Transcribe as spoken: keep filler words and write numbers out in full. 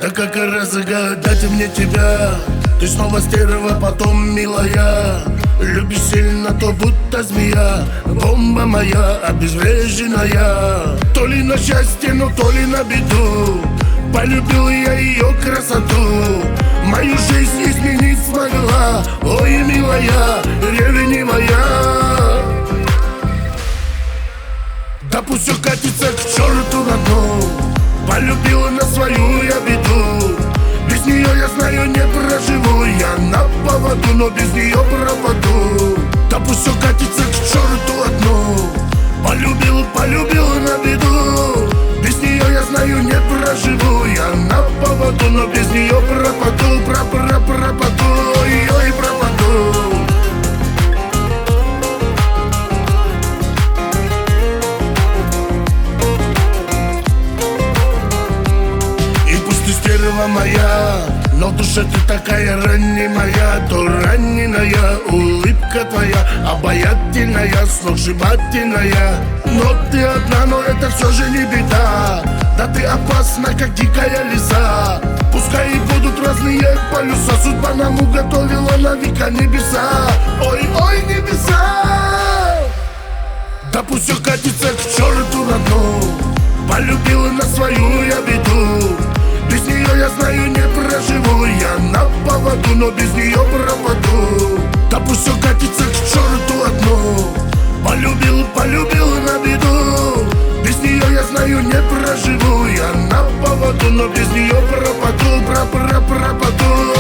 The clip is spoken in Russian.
Да как разгадать мне тебя? Ты снова стерва, потом милая. Любишь сильно, то будто змея. Бомба моя обезвреженная. То ли на счастье, но то ли на беду. Полюбил я ее красоту. Мою жизнь изменить смогла. Ой, милая, ревнивая. Да пусть все катится к черту на дно. Полюбила на свою я беду. Без нее, я знаю, не проживу. Я на поводу, но без нее пропаду. Да пусть все катится к черту одно. Полюбил, полюбил на беду. Без нее, я знаю, не проживу. Я на поводу, но без нее пропаду. Про-про пропаду, ой-ой, пропаду. Стерва моя, но в душе ты такая ранимая. То раненая улыбка твоя, обаятельная, сногсшибательная. Но ты одна, но это все же не беда. Да ты опасна, как дикая лиса. Пускай и будут разные полюса, судьба нам уготовила на века небеса. Ой-ой, небеса. Да пусть все катится к черту на дно. Полюбила на свою я беду. Без нее, я знаю, не проживу. Я на поводу, но без нее пропаду. Да пусть все катится к черту одно. Полюбил, полюбил на беду. Без нее, я знаю, не проживу. Я на поводу, но без нее пропаду. Про-про пропаду.